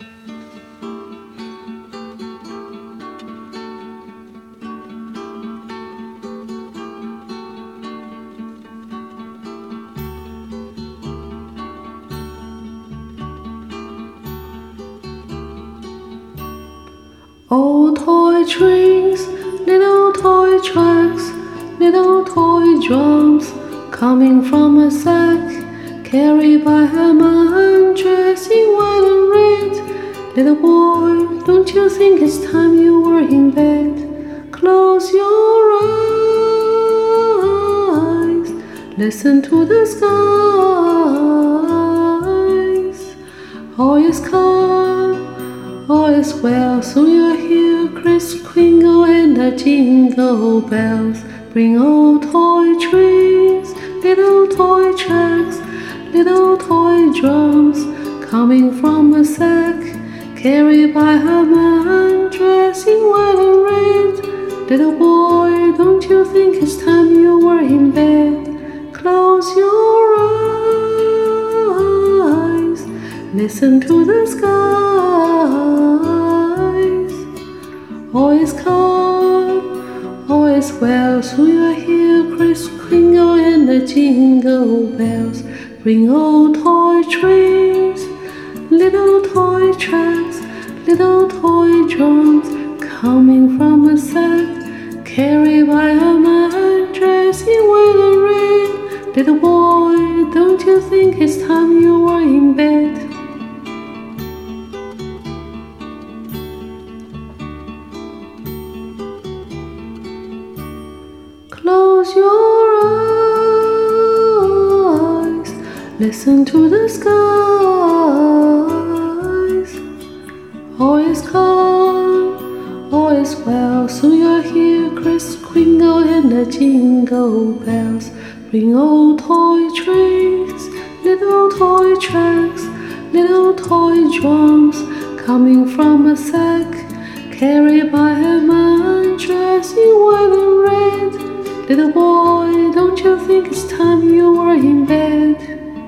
Old toy trains, little toy tracks, little toy drums, coming from a sack, carried by a man dressed in white and red. Little boy, don't you think it's time you were in bed? Close your eyes, listen to the skies. All is calm, all is well, soon you'll hear Kris Kringle and the jingle bells. Bring old toy trains, little toy tracks, little toy drums, coming from a sack, carried by a man dressed in white and red. Little boy, don't you think it's time you were in bed? Close your eyes, listen to the skies. All is calm, all is well, soon you'll hear Kris Kringle and the jingle bells. Bring old toy trains, little toy tracks, little toy drums, coming from a sack, carried by a man dressed in white and red. Little boy, don't you think it's time you were in bed? Close your eyes, listen to the skies. All is calm, all is well, soon you'll hear Kris Kringle and the jingle bells. Bring old toy trains, little toy tracks, little toy drums, coming from a sack, carried by a man dressed in white and red. Little boy, don't you think it's time you were in bed?